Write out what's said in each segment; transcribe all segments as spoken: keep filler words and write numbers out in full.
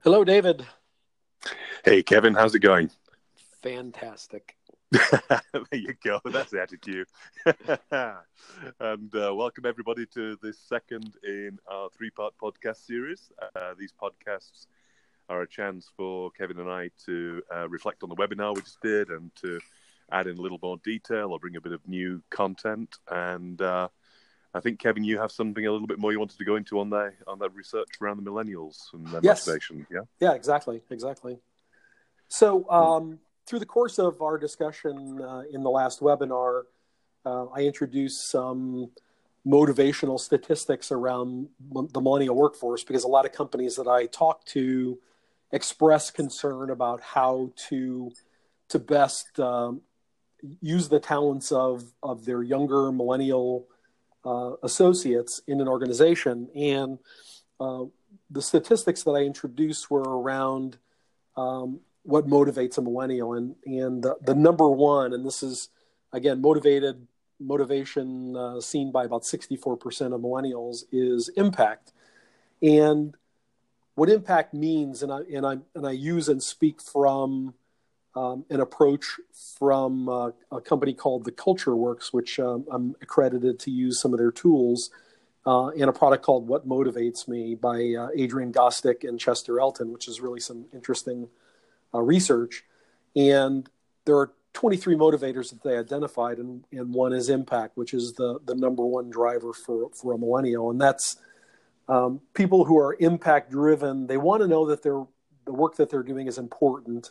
Hello, David. Hey, Kevin, how's it going? Fantastic. There you go. That's the attitude. and uh, welcome everybody to this second in our three-part podcast series. Uh, these podcasts are a chance for Kevin and I to uh, reflect on the webinar we just did and to add in a little more detail or bring a bit of new content. And uh, I think, Kevin, you have something a little bit more you wanted to go into on that on that research around the millennials and their Yes. motivation. Yeah. Yeah, exactly. Exactly. So um, through the course of our discussion uh, in the last webinar, uh, I introduced some motivational statistics around m- the millennial workforce because a lot of companies that I talk to express concern about how to to best um, use the talents of, of their younger millennial uh, associates in an organization. And uh, the statistics that I introduced were around um, what motivates a millennial. And, and the, the number one, and this is, again, motivated motivation uh, seen by about sixty-four percent of millennials, is impact. And what impact means, and I, and I, and I use and speak from um, an approach from uh, a company called The Culture Works, which um, I'm accredited to use some of their tools, uh, and a product called What Motivates Me by uh, Adrian Gostick and Chester Elton, which is really some interesting uh, research. And there are twenty-three motivators that they identified, and, and one is impact, which is the, the number one driver for, for a millennial. And that's um, people who are impact driven. They want to know that they're, the work that they're doing is important.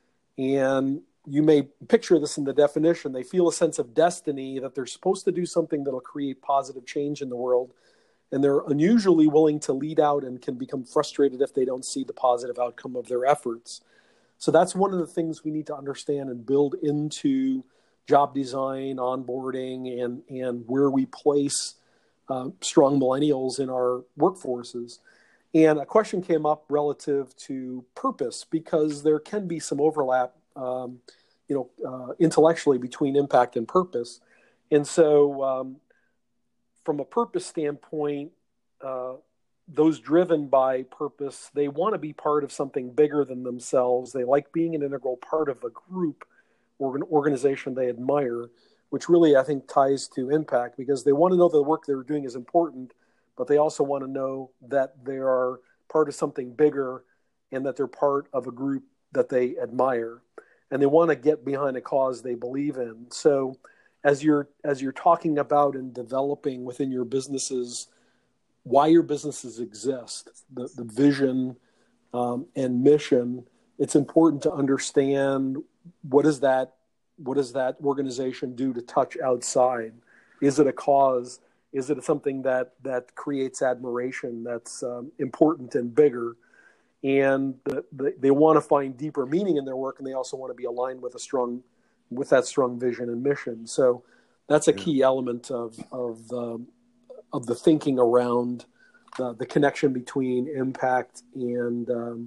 And you may picture this in the definition. They feel a sense of destiny that they're supposed to do something that'll create positive change in the world. And they're unusually willing to lead out and can become frustrated if they don't see the positive outcome of their efforts. So that's one of the things we need to understand and build into job design, onboarding, and, and where we place uh, strong millennials in our workforces. And a question came up relative to purpose because there can be some overlap, um, you know, uh, intellectually between impact and purpose. And so um, from a purpose standpoint, uh, those driven by purpose, they want to be part of something bigger than themselves. They like being an integral part of a group or an organization they admire, which really, I think, ties to impact because they want to know the work they're doing is important, but they also want to know that they are part of something bigger and that they're part of a group that they admire. And they want to get behind a cause they believe in. So as you're as you're talking about and developing within your businesses why your businesses exist, the, the vision um, and mission, it's important to understand what does that what does that organization do to touch outside? Is it a cause? Is it something that that creates admiration that's um, important and bigger? And the, the, they want to find deeper meaning in their work, and they also want to be aligned with a strong, with that strong vision and mission. So that's a Yeah. key element of of the of the thinking around uh, the connection between impact and um,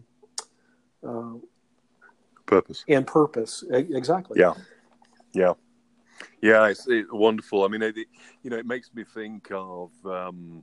uh, Purpose. and purpose. E- exactly. Yeah. Yeah. Yeah, it's, it's wonderful. I mean, it, it, you know, it makes me think of, um,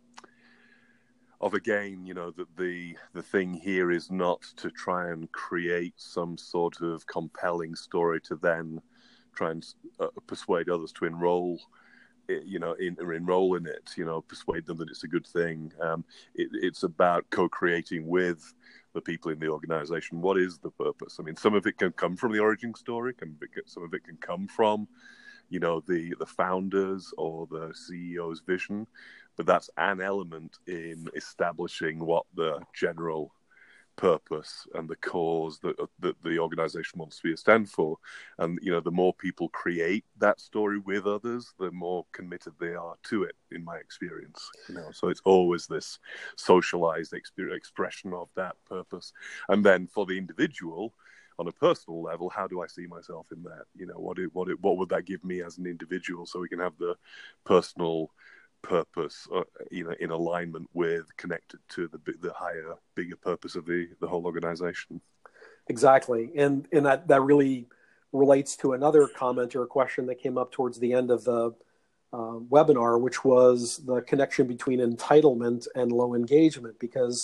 of again, you know, that the the thing here is not to try and create some sort of compelling story to then try and uh, persuade others to enroll, you know, in or enroll in it. You know, persuade them that it's a good thing. Um, it, it's about co-creating with the people in the organization. What is the purpose? I mean, some of it can come from the origin story, can some of it can come from, you know, the the founders or the C E O's vision, but that's an element in establishing what the general purpose and the cause that, that the organization wants to be a stand for. And, you know, the more people create that story with others, the more committed they are to it, in my experience. You know, so it's always this socialized exp- expression of that purpose. And then for the individual, on a personal level, how do I see myself in that? You know, what it, what it, what would that give me as an individual, so we can have the personal purpose, uh, you know, in alignment with, connected to the the higher, bigger purpose of the the whole organization. Exactly, and and that that really relates to another comment or a question that came up towards the end of the uh, webinar, which was the connection between entitlement and low engagement. Because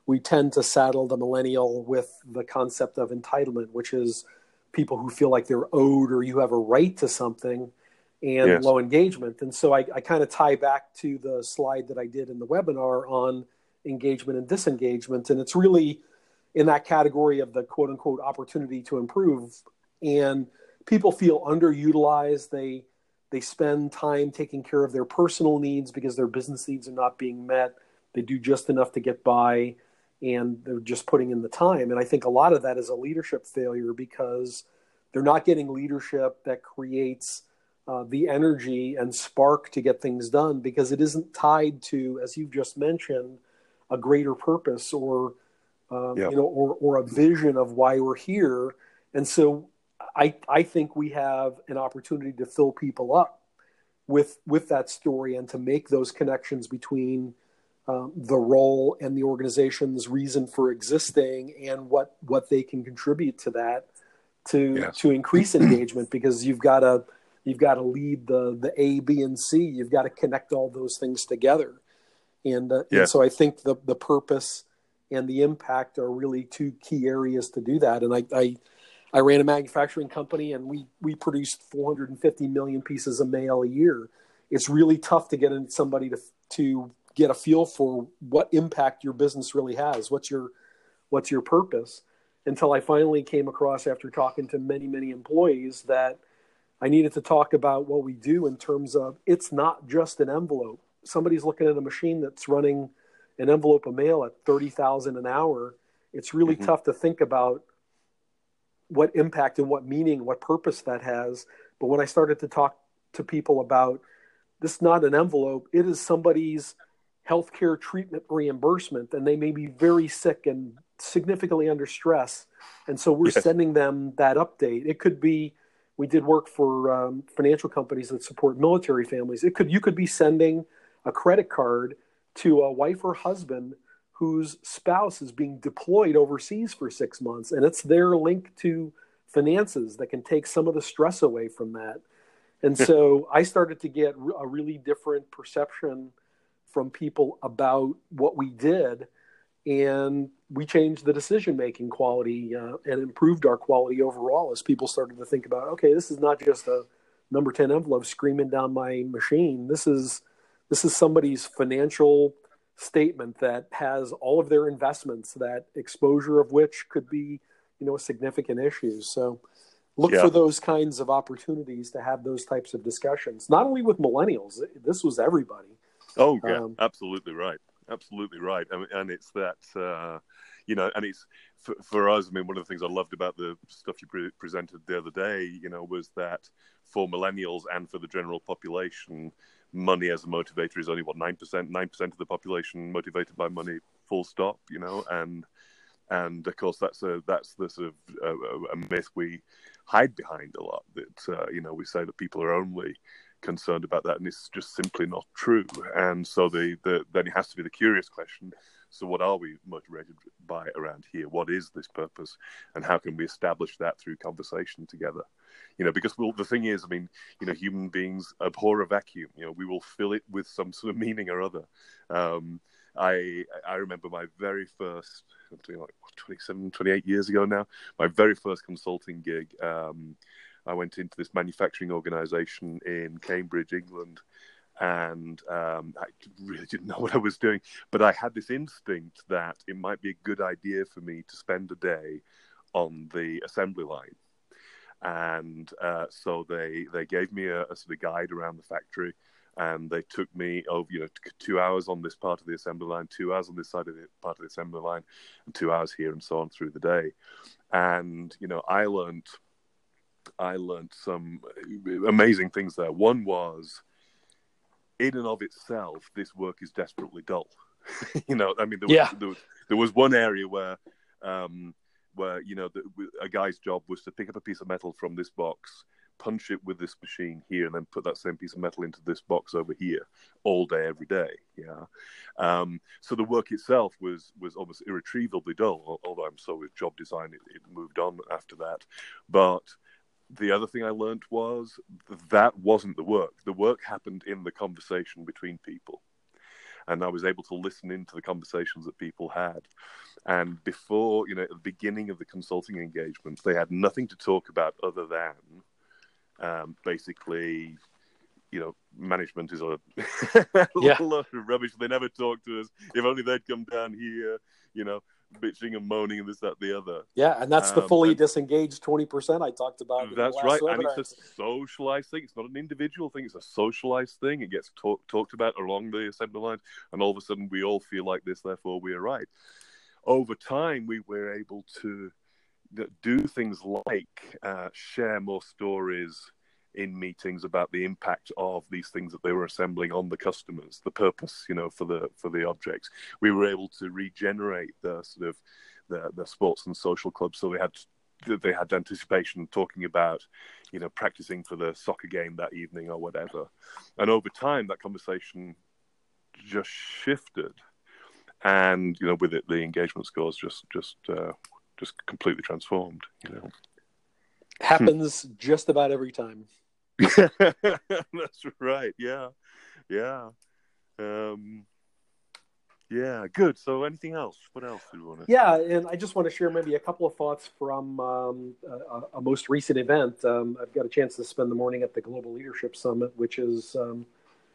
we tend to saddle the millennial with the concept of entitlement, which is people who feel like they're owed or you have a right to something, and Yes. low engagement. And so I, I kind of tie back to the slide that I did in the webinar on engagement and disengagement. And it's really in that category of the quote unquote opportunity to improve. And people feel underutilized. They, they spend time taking care of their personal needs because their business needs are not being met. They do just enough to get by, and they're just putting in the time. And I think a lot of that is a leadership failure because they're not getting leadership that creates uh, the energy and spark to get things done, because it isn't tied to, as you've just mentioned, a greater purpose or, uh, Yeah. you know, or, or a vision of why we're here. And so I, I think we have an opportunity to fill people up with, with that story and to make those connections between Um, the role and the organization's reason for existing and what, what they can contribute to that to Yes. to increase engagement, because you've got to you've got to lead the the A, B, and C. You've got to connect all those things together, and uh, Yeah. and so I think the the purpose and the impact are really two key areas to do that. And I I, I ran a manufacturing company, and we we produced four hundred fifty million pieces of mail a year. It's really tough to get in somebody to to get a feel for what impact your business really has. What's your, what's your purpose? Until I finally came across, after talking to many, many employees, that I needed to talk about what we do in terms of, it's not just an envelope. Somebody's looking at a machine that's running an envelope of mail at thirty thousand an hour. It's really Mm-hmm. tough to think about what impact and what meaning, what purpose that has. But when I started to talk to people about, this is not an envelope, it is somebody's healthcare treatment reimbursement, and they may be very sick and significantly under stress. And so we're Yes. sending them that update. It could be, we did work for um, financial companies that support military families. It could, you could be sending a credit card to a wife or husband whose spouse is being deployed overseas for six months. And it's their link to finances that can take some of the stress away from that. And so I started to get a really different perception from people about what we did, and we changed the decision-making quality uh, and improved our quality overall as people started to think about, okay, this is not just a number ten envelope screaming down my machine. This is, this is somebody's financial statement that has all of their investments, that exposure of which could be, you know, a significant issue. So look Yeah. for those kinds of opportunities to have those types of discussions, not only with millennials. This was everybody. Oh, yeah, Um, absolutely right. Absolutely right. I mean, and it's that, uh, you know, and it's for, for us, I mean, one of the things I loved about the stuff you pre- presented the other day, you know, was that for millennials and for the general population, money as a motivator is only, what, nine percent, nine percent of the population motivated by money, full stop, you know, and, and of course, that's a, that's the sort of uh, a myth we hide behind a lot, that, uh, you know, we say that people are only concerned about that, and it's just simply not true. And so the, the then it has to be the curious question, so what are we motivated by around here? What is this purpose, and how can we establish that through conversation together? You know, because we'll, the thing is, I mean, you know, human beings abhor a vacuum. You know, we will fill it with some sort of meaning or other. um I I remember my very first, I'm doing like what, twenty-seven, twenty-eight years ago now, my very first consulting gig. um I went into this manufacturing organization in Cambridge, England, and um, I really didn't know what I was doing. But I had this instinct that it might be a good idea for me to spend a day on the assembly line. And uh, so they they gave me a, a sort of guide around the factory, and they took me over, you know, two hours on this part of the assembly line, two hours on this side of the part of the assembly line, and two hours here, and so on through the day. And you know, I learned. I learned some amazing things there. One was, in and of itself, this work is desperately dull. you know, I mean, there was, yeah. there was there was one area where, um, where you know, the, a guy's job was to pick up a piece of metal from this box, punch it with this machine here, and then put that same piece of metal into this box over here, all day, every day. Yeah. Um, so the work itself was was almost irretrievably dull. Although I'm so with job design, it, it moved on after that, but the other thing I learned was that wasn't the work. The work happened in the conversation between people. and I was able to listen into the conversations that people had. And before, you know, at the beginning of the consulting engagement, they had nothing to talk about other than um, basically, you know, management is a, Yeah. a lot of rubbish. They never talk to us. If only they'd come down here, you know, bitching and moaning and this, that, the other. Yeah, and that's the Um, fully and disengaged twenty percent I talked about in the that's last right. webinar. And it's a socialized thing. It's not an individual thing. It's a socialized thing. It gets talk, talked about along the assembly lines. And all of a sudden, we all feel like this, therefore we are right. Over time, we were able to do things like uh, share more stories in meetings about the impact of these things that they were assembling on the customers, the purpose, you know, for the for the objects. We were able to regenerate the sort of the, the sports and social clubs, so they had they had anticipation talking about, you know, practicing for the soccer game that evening or whatever. And over time, that conversation just shifted, and you know, with it, the engagement scores just just uh, just completely transformed. You know, Happens just about every time. That's right. Yeah, yeah, um, yeah. Good. So, anything else? What else do you want to? Yeah, and I just want to share maybe a couple of thoughts from um, a, a most recent event. Um, I've got a chance to spend the morning at the Global Leadership Summit, which is um,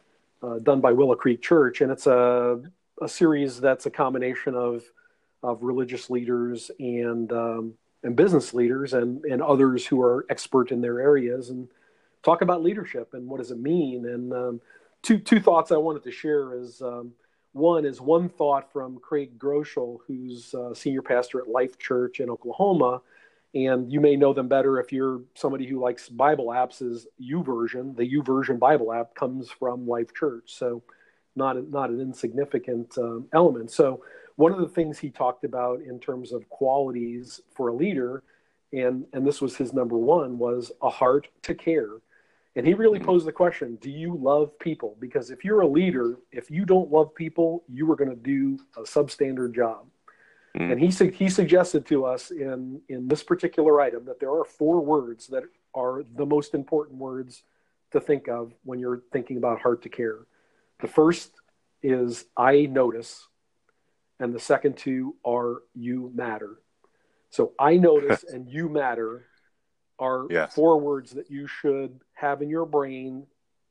uh, done by Willow Creek Church, and it's a a series that's a combination of of religious leaders and um, and business leaders and and others who are expert in their areas and talk about leadership and what does it mean. And um, two two thoughts I wanted to share is um, one is one thought from Craig Groeschel, who's uh, senior pastor at Life Church in Oklahoma, and you may know them better if you're somebody who likes Bible apps. Is YouVersion, the YouVersion Bible app comes from Life Church, so not not an insignificant um, element. So one of the things he talked about in terms of qualities for a leader, and and this was his number one, was a heart to care. And he really posed the question, do you love people? Because if you're a leader, if you don't love people, you are going to do a substandard job. Mm. And he su- he suggested to us in, in this particular item that there are four words that are the most important words to think of when you're thinking about heart to care. The first is I notice, and the second two are you matter. So I notice and you matter are yes. four words that you should have in your brain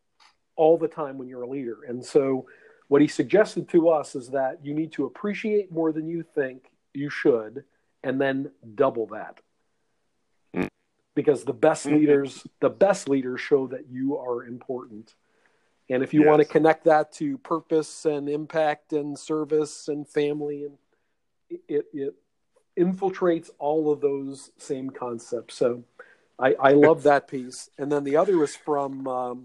all the time when you're a leader. And so what he suggested to us is that you need to appreciate more than you think you should, and then double that. Mm. Because the best mm-hmm. leaders, the best leaders show that you are important. And if you yes. want to connect that to purpose and impact and service and family, and it, it infiltrates all of those same concepts. So I, I love that piece. And then the other was from um,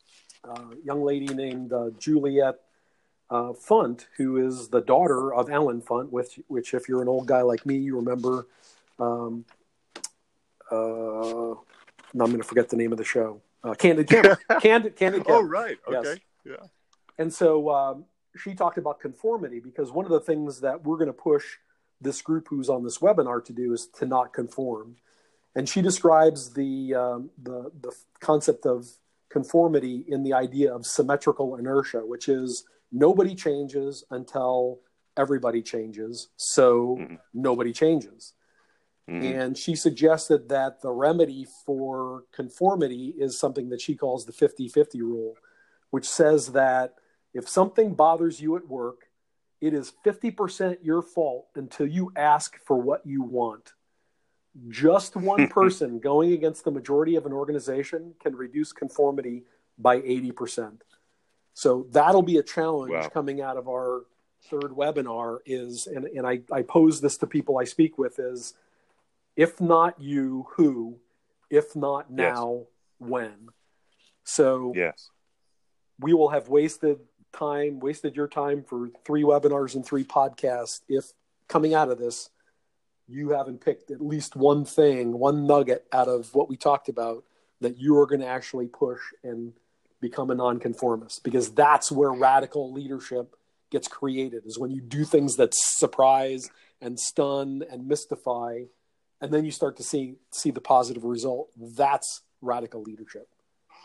a young lady named uh, Juliet uh, Funt, who is the daughter of Alan Funt, which, which if you're an old guy like me, you remember. Um, uh, now I'm going to forget the name of the show. Uh, Candid Camera. Candid, Candid Camera. Oh, right. Okay. Yes. Yeah. And so um, she talked about conformity, because one of the things that we're going to push this group who's on this webinar to do is to not conform. And she describes the, um, the the concept of conformity in the idea of symmetrical inertia, which is nobody changes until everybody changes, so mm-hmm. nobody changes. Mm-hmm. And she suggested that the remedy for conformity is something that she calls the fifty-fifty rule, which says that if something bothers you at work, it is fifty percent your fault until you ask for what you want. Just one person going against the majority of an organization can reduce conformity by eighty percent. So that'll be a challenge wow. coming out of our third webinar is, and, and I, I pose this to people I speak with, is if not you, who? If not now, yes. when? So yes. we will have wasted time, wasted your time for three webinars and three podcasts if coming out of this, you haven't picked at least one thing, one nugget out of what we talked about that you are going to actually push and become a nonconformist, because that's where radical leadership gets created, is when you do things that surprise and stun and mystify, and then you start to see see the positive result. That's radical leadership.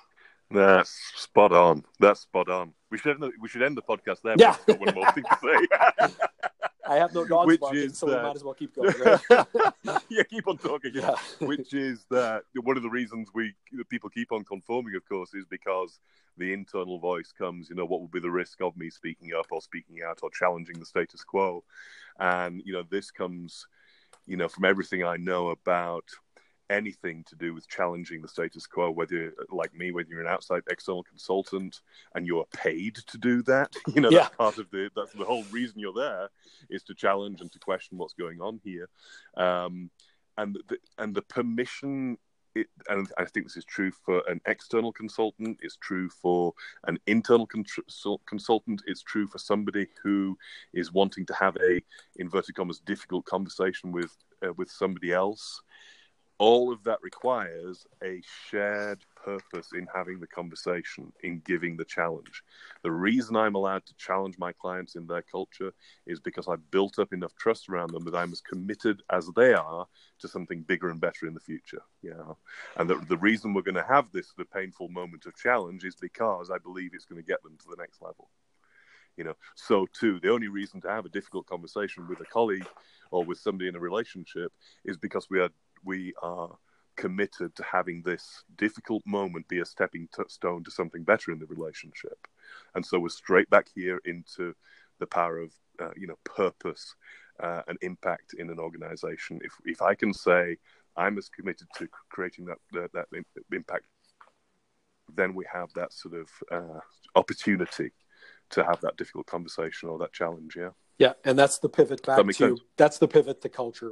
That's spot on. That's spot on. We should end the, we should end the podcast there. Yeah. I've got one more thing to say. I have no dogs Which barking, is so we that- might as well keep going, right? Yeah, keep on talking. Yeah. Which is that one of the reasons we people keep on conforming, of course, is because the internal voice comes, you know, what would be the risk of me speaking up or speaking out or challenging the status quo? And, you know, this comes, you know, from everything I know about anything to do with challenging the status quo, whether, like me, whether you're an outside external consultant and you're paid to do that, you know, Yeah. that's part of the, that's the whole reason you're there, is to challenge and to question what's going on here. Um, and the, and the permission, it, and I think this is true for an external consultant, it's true for an internal consult- consultant, it's true for somebody who is wanting to have a, inverted commas, difficult conversation with uh, with somebody else. All of that requires a shared purpose in having the conversation, in giving the challenge. The reason I'm allowed to challenge my clients in their culture is because I've built up enough trust around them that I'm as committed as they are to something bigger and better in the future. You know? And the, the reason we're going to have this the painful moment of challenge is because I believe it's going to get them to the next level. You know, so too, the only reason to have a difficult conversation with a colleague or with somebody in a relationship is because we are we are committed to having this difficult moment be a stepping t- stone to something better in the relationship. And so we're straight back here into the power of, uh, you know, purpose uh, and impact in an organization. If if I can say I'm as committed to creating that that, that impact, then we have that sort of uh, opportunity to have that difficult conversation or that challenge. Yeah. Yeah, and that's the pivot back That to makes sense. that's the pivot to culture.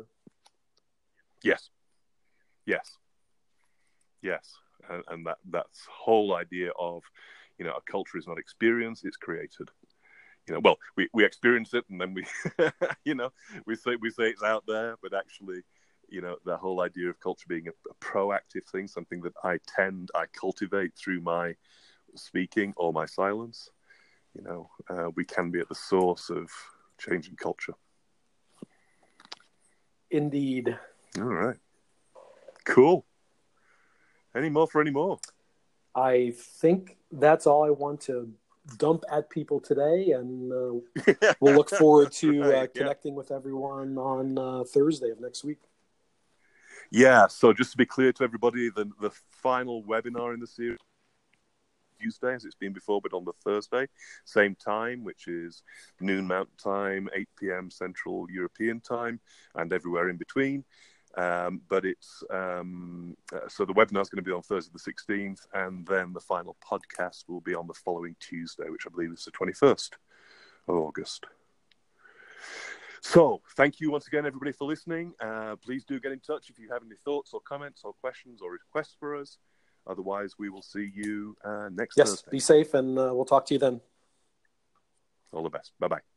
Yes. Yes. Yes. And, and that that's whole idea of, you know, a culture is not experienced, it's created. You know, well, we, we experience it and then we, you know, we say we say it's out there, but actually, you know, that whole idea of culture being a, a proactive thing, something that I tend, I cultivate through my speaking or my silence, you know, uh, we can be at the source of changing culture. Indeed. All right. Cool. Any more for any more? I think that's all I want to dump at people today, and uh, we'll look forward to Right, uh, yeah. connecting with everyone on uh, Thursday of next week. Yeah, so just to be clear to everybody, the, the final webinar in the series Tuesday, as it's been before, but on the Thursday, same time, which is noon Mountain Time, eight p.m. Central European Time, and everywhere in between. Um, but it's um, uh, so the webinar is going to be on Thursday the sixteenth, and then the final podcast will be on the following Tuesday, which I believe is the twenty-first of August. So thank you once again, everybody, for listening. Uh, please do get in touch if you have any thoughts or comments or questions or requests for us. Otherwise, we will see you uh, next Yes, Thursday. be safe, and uh, we'll talk to you then. All the best. Bye-bye.